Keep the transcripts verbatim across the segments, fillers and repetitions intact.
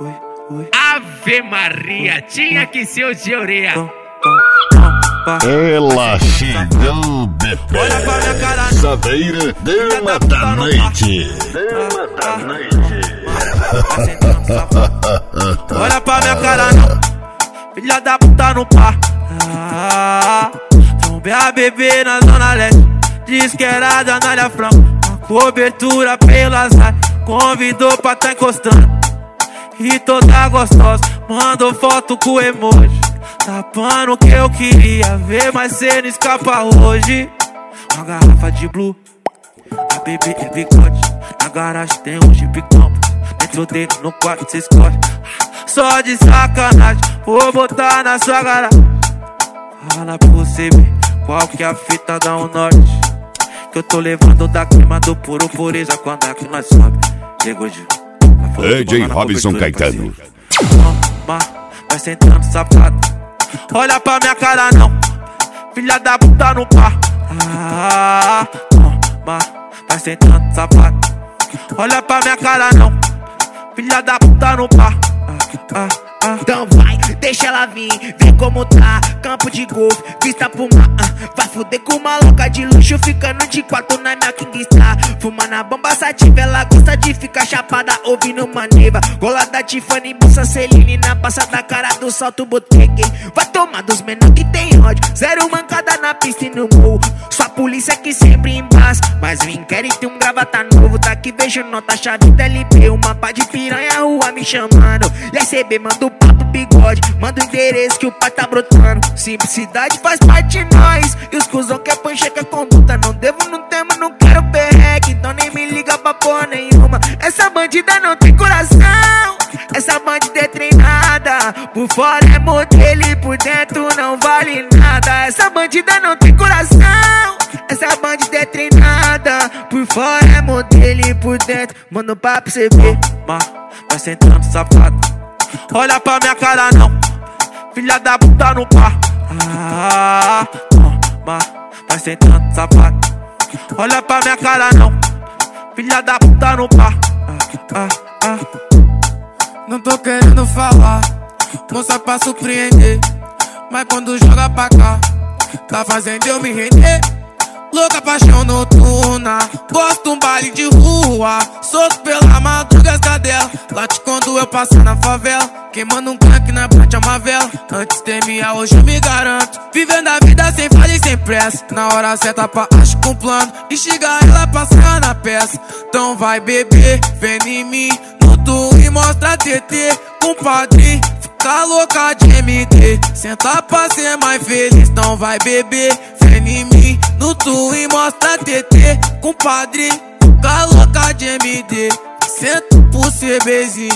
Ave Maria, tinha que ser o de orelha. Ela chegou, bebê. Olha pra minha cara, Saveira, dama da noite. Dama da noite. Olha pra minha cara, não. Filha da puta no par. Ah, trombei a bebê na zona leste. Diz que era da Anália Franco. A cobertura pelas áreas. Convidou pra tá encostando. E toda gostosa, mandou foto com emoji. Tapando o que eu queria ver, mas cê não escapa hoje. Uma garrafa de blue, a bebê é bigode. Na garagem tem um Jeep Campo. Dentro dele, no quarto cê escolhe. Só de sacanagem, vou botar na sua garagem. Fala pra você ver qual que é a fita da um norte. Que eu tô levando da clima do puro pureza. Quando aqui nós sobe, chegou de D J Robson Caetano. Toma, vai sentando safado. Olha pra minha cara não, filha da puta no par. Ah, toma, vai sentando safado. Olha pra minha cara não, filha da puta no par. Ah, ah, ah. Então vai, deixa ela vir, vê como tá. Campo de golfe, vista pro mar. uh, Vai fuder com uma louca de luxo, ficando de quatro na minha King Star. Fuma na bomba sativa, ela gosta de ficar chapada ouvindo Maneva. Gola da Tiffany, bolsa Celine, na passa da cara do salto boteque. Vai tomar dos menor que tem ódio, zero mancada na pista e no morro. Sua polícia que sempre embaça, mas o inquérito um gravata novo. Daqui vejo nota chave da L P, um mapa de piranha, rua me chamando. E aí C B manda o papo bigode, manda o endereço que o pai tá brotando. Simplicidade faz parte de nós, e os cuzão quer pancheca a conduta. Não devo, não temo, não quero perreque, então nem me liga pra porra nenhuma. Essa bandida não tem coração, essa bandida é treinada. Por fora é modelo e por dentro não vale nada. Essa bandida não tem coração, essa bandida é treinada. Por fora é modelo e por dentro manda um papo pra você ver. Vai sentando safado. Olha pra minha cara não, filha da puta no par. Ah, toma, vai sentando safado. Olha pra minha cara não, filha da puta no par. Ah, ah, ah. Não tô querendo falar, moça pra surpreender, mas quando joga pra cá, tá fazendo eu me render. Louca paixão noturna, gosto um baile de rua, solto pela madruga as cadelas. Late quando eu passo na favela, queimando um crack na prate é uma vela. Antes temia, hoje eu me garanto, vivendo a vida sem falha e sem pressa. Na hora certa pra acho com plano, e chega ela passar na peça. Então vai beber, vem em mim, no tu e mostra T T, compadre. Fica louca de M D, senta pra ser mais feliz. Então vai beber, vem em mim, no tu e mostra T T, compadre. Fica louca de M D, senta pro C Bzinho.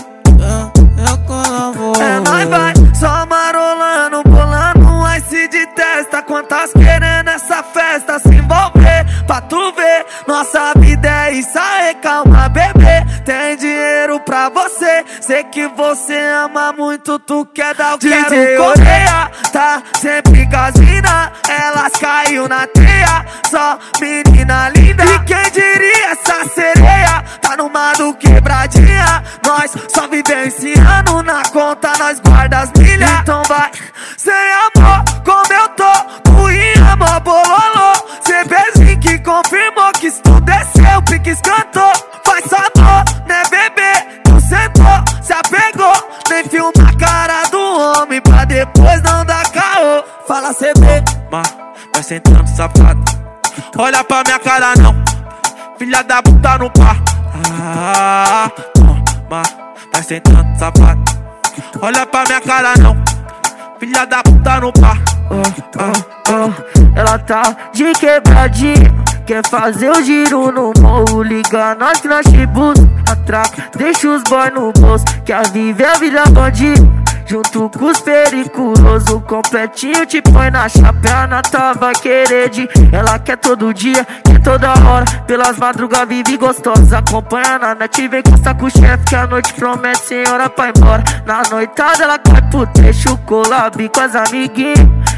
É nóis vai, só marolando, bolando um ice de testa. Quantas querendo essa festa se envolver, pra tu ver. Nossa vida é isso aí, calma bebê. Tem dinheiro pra você, sei que você ama muito, tu quer dar o quero Coreia. Tá sempre gasina, elas caiu na teia. Só menina linda, e quem diria essa sereia tá numa do quebradinha. Nós só vivenciando, na conta nós guarda as milhas. Então vai, sem amor, como eu tô, tu e amor bololô. Cê beijinho que confirmou que isso tudo é seu, pique escantou. Faz sabor, né bebê, tu sentou, se apegou. Nem filma a cara do homem pra depois não dar caô. Fala C B, vai sentando safado. Olha pra minha cara não, filha da puta no par. Ah, toma, vai sentando safado. Olha pra minha cara não, filha da puta no par. Oh, oh, oh. Ela tá de quebradinha, quer fazer o giro no morro. Liga nós que nós te busca, atraca, deixa os boy no bolso. Quer viver a vida bandido, junto com os periculosos. Completinho te põe na chapa, a Nata vai querer de. Ela quer todo dia, quer toda hora, pelas madrugas vive gostosa. Acompanha na net, vem constar com o chefe, que a noite promete sem hora pra ir embora. Na noitada ela cai pro trecho, collab com as amiguinhas.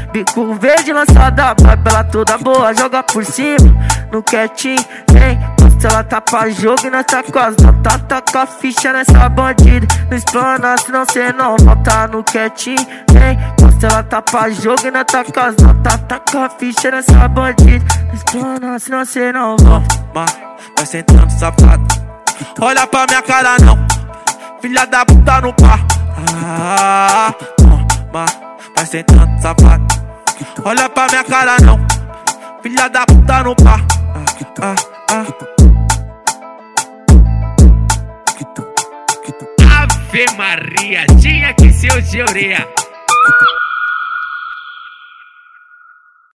Bico verde lançada, vai pela toda boa, joga por cima, no quietinho, hein? Se ela tá pra jogo e nós tá com as notas, taca a ficha nessa bandida. Não explana, senão cê não volta no quietinho, hein? Se ela tá pra jogo e nós tá com as notas, taca a ficha nessa bandida. Não explana, senão cê não volta. Vai sentando safado, olha pra minha cara não, filha da puta no par. Ah, vai sentando safado, olha pra minha cara não, filha da puta no par. Ah, ah, ah. Ave Maria, tinha que ser o de orelha.